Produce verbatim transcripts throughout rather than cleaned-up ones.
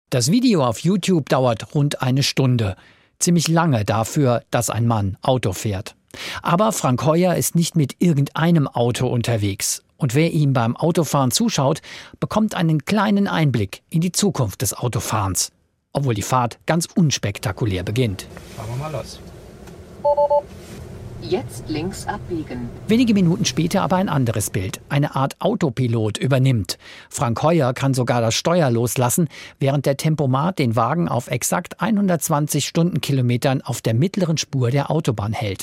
Das Video auf YouTube dauert rund eine Stunde. Ziemlich lange dafür, dass ein Mann Auto fährt. Aber Frank Heuer ist nicht mit irgendeinem Auto unterwegs. Und wer ihm beim Autofahren zuschaut, bekommt einen kleinen Einblick in die Zukunft des Autofahrens. Obwohl die Fahrt ganz unspektakulär beginnt. Fahren wir mal los. Jetzt links abbiegen. Wenige Minuten später aber ein anderes Bild. Eine Art Autopilot übernimmt. Frank Heuer kann sogar das Steuer loslassen, während der Tempomat den Wagen auf exakt hundertzwanzig Stundenkilometern auf der mittleren Spur der Autobahn hält.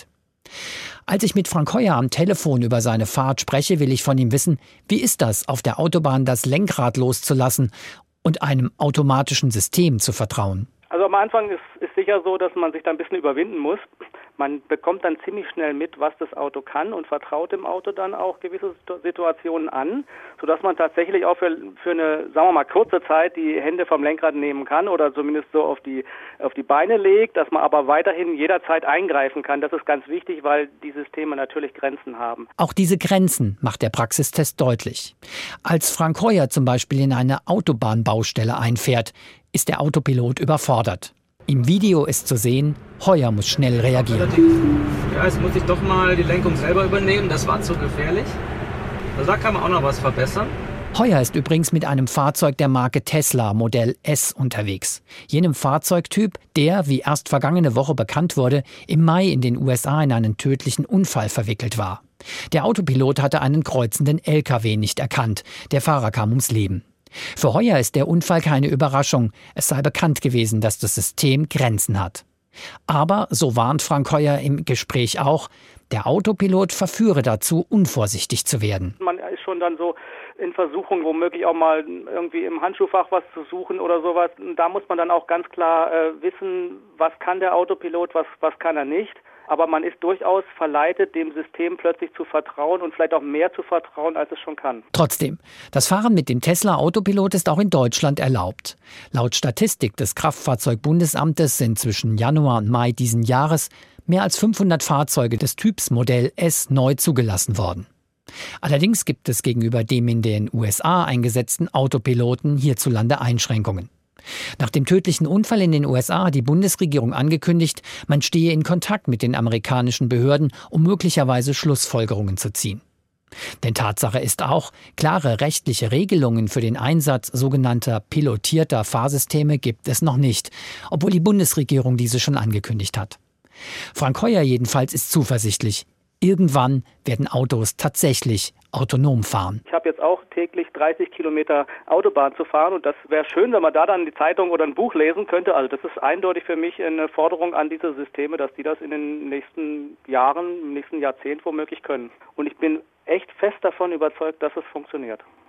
Als ich mit Frank Heuer am Telefon über seine Fahrt spreche, will ich von ihm wissen, wie ist das, auf der Autobahn das Lenkrad loszulassen und einem automatischen System zu vertrauen? Also am Anfang ist, ist sicher so, dass man sich da ein bisschen überwinden muss. Man bekommt dann ziemlich schnell mit, was das Auto kann und vertraut dem Auto dann auch gewisse Situationen an, sodass man tatsächlich auch für, für eine, sagen wir mal, kurze Zeit die Hände vom Lenkrad nehmen kann oder zumindest so auf die, auf die Beine legt, dass man aber weiterhin jederzeit eingreifen kann. Das ist ganz wichtig, weil die Systeme natürlich Grenzen haben. Auch diese Grenzen macht der Praxistest deutlich. Als Frank Heuer zum Beispiel in eine Autobahnbaustelle einfährt, ist der Autopilot überfordert. Im Video ist zu sehen, Heuer muss schnell reagieren. Ja, jetzt muss ich doch mal die Lenkung selber übernehmen. Das war zu gefährlich. Also da kann man auch noch was verbessern. Heuer ist übrigens mit einem Fahrzeug der Marke Tesla Modell S unterwegs. Jenem Fahrzeugtyp, der, wie erst vergangene Woche bekannt wurde, im Mai in den U S A in einen tödlichen Unfall verwickelt war. Der Autopilot hatte einen kreuzenden L K W nicht erkannt. Der Fahrer kam ums Leben. Für Heuer ist der Unfall keine Überraschung. Es sei bekannt gewesen, dass das System Grenzen hat. Aber, so warnt Frank Heuer im Gespräch auch, der Autopilot verführe dazu, unvorsichtig zu werden. Man ist schon dann so in Versuchung, womöglich auch mal irgendwie im Handschuhfach was zu suchen oder sowas. Da muss man dann auch ganz klar äh, wissen, was kann der Autopilot, was, was kann er nicht. Aber man ist durchaus verleitet, dem System plötzlich zu vertrauen und vielleicht auch mehr zu vertrauen, als es schon kann. Trotzdem, das Fahren mit dem Tesla Autopilot ist auch in Deutschland erlaubt. Laut Statistik des Kraftfahrzeugbundesamtes sind zwischen Januar und Mai diesen Jahres mehr als fünfhundert Fahrzeuge des Typs Modell S neu zugelassen worden. Allerdings gibt es gegenüber dem in den U S A eingesetzten Autopiloten hierzulande Einschränkungen. Nach dem tödlichen Unfall in den U S A hat die Bundesregierung angekündigt, man stehe in Kontakt mit den amerikanischen Behörden, um möglicherweise Schlussfolgerungen zu ziehen. Denn Tatsache ist auch, klare rechtliche Regelungen für den Einsatz sogenannter pilotierter Fahrsysteme gibt es noch nicht, obwohl die Bundesregierung diese schon angekündigt hat. Frank Heuer jedenfalls ist zuversichtlich. Irgendwann werden Autos tatsächlich autonom fahren. Ich habe jetzt auch täglich dreißig Kilometer Autobahn zu fahren und das wäre schön, wenn man da dann die Zeitung oder ein Buch lesen könnte. Also das ist eindeutig für mich eine Forderung an diese Systeme, dass die das in den nächsten Jahren, im nächsten Jahrzehnt womöglich können. Und ich bin echt fest davon überzeugt, dass es funktioniert.